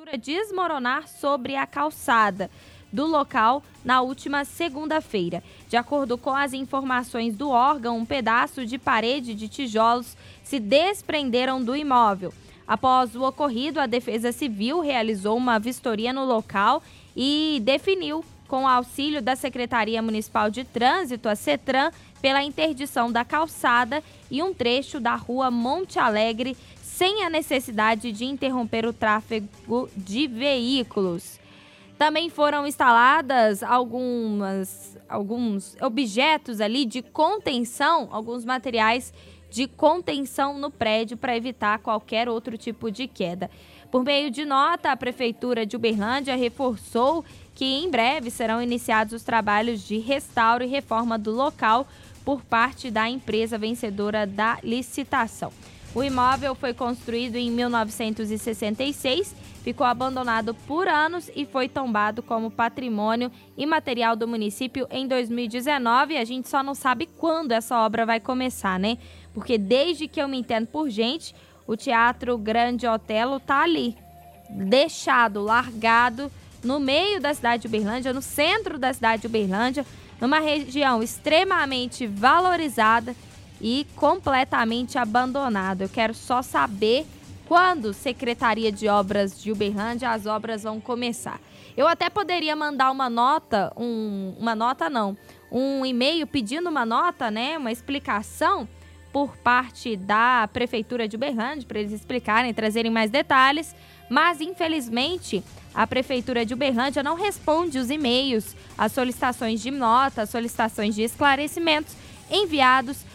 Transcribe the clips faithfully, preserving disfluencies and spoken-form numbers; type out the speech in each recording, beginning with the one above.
estrutura desmoronar sobre a calçada do local na última segunda-feira. De acordo com as informações do órgão, um pedaço de parede de tijolos se desprenderam do imóvel. Após o ocorrido, a Defesa Civil realizou uma vistoria no local e definiu, com o auxílio da Secretaria Municipal de Trânsito, a CETRAN, pela interdição da calçada e um trecho da rua Monte Alegre, sem a necessidade de interromper o tráfego de veículos. Também foram instaladas algumas, alguns objetos ali de contenção, alguns materiais de contenção no prédio para evitar qualquer outro tipo de queda. Por meio de nota, a Prefeitura de Uberlândia reforçou que em breve serão iniciados os trabalhos de restauro e reforma do local por parte da empresa vencedora da licitação. O imóvel foi construído em mil novecentos e sessenta e seis, ficou abandonado por anos e foi tombado como patrimônio imaterial do município em dois mil e dezenove. A gente só não sabe quando essa obra vai começar, né? Porque desde que eu me entendo por gente, o Teatro Grande Otelo tá ali, deixado, largado, no meio da cidade de Uberlândia, no centro da cidade de Uberlândia, numa região extremamente valorizada e completamente abandonado. Eu quero só saber quando Secretaria de Obras de Uberlândia as obras vão começar. Eu até poderia mandar uma nota, um, uma nota não, um e-mail pedindo uma nota, né, uma explicação por parte da Prefeitura de Uberlândia, para eles explicarem, trazerem mais detalhes, mas infelizmente a Prefeitura de Uberlândia não responde os e-mails, as solicitações de nota, as solicitações de esclarecimentos enviados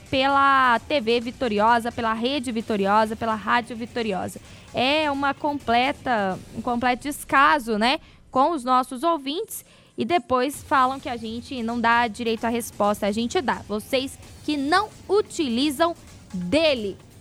pela T V Vitoriosa, pela Rede Vitoriosa, pela Rádio Vitoriosa. É uma completa, um completo descaso, né, com os nossos ouvintes, e depois falam que a gente não dá direito à resposta. A gente dá, vocês que não utilizam dele.